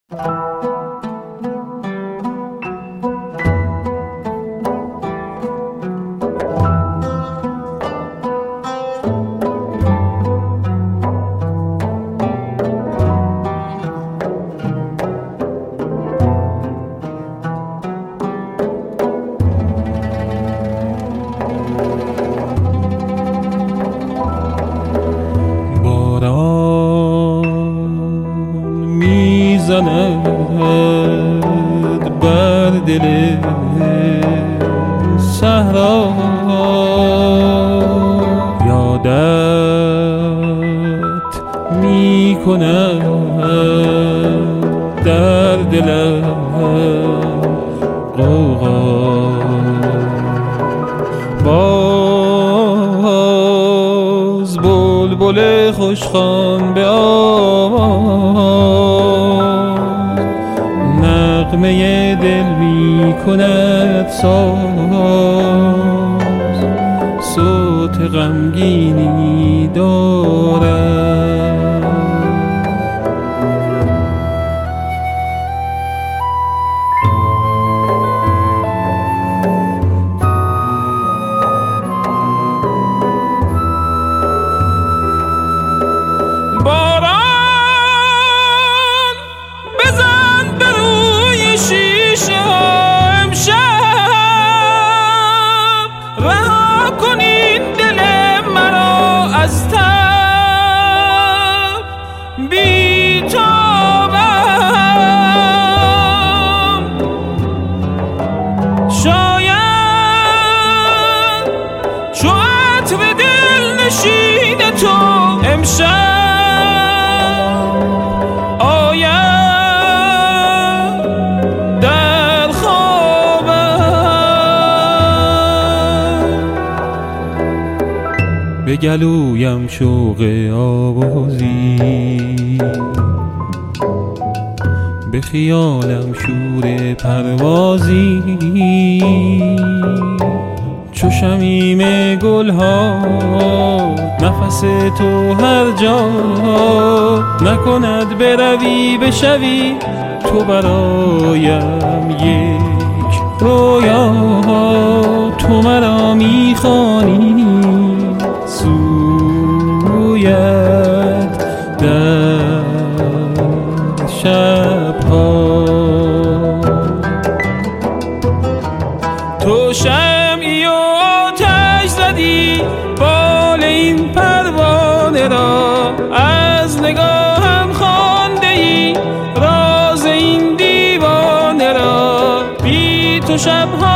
میزند بر دل صحرا، یادت میکند در دلم غوغا. باز بلبل خوشخوان به آواز نغمه دل می کند ساز، صوت غمگینی دارد. باران بزن به روی شیشه امشب، رها کن این دل مرا از تب. بی‌تابم شاید چو عطر دل نشین تو امشب به گلویم شوق آوازی، به خیالم شور پروازی. چو شمیم گلها نفس تو هر جا، نکند بروی بشوی تو برایم یک رویا. تو مرا میخوانی سویت در شبها، تو شمعی و آتش زدی بال این پروانه را، از نگاهم خوانده ای راز این دیوانه را. بی تو شبها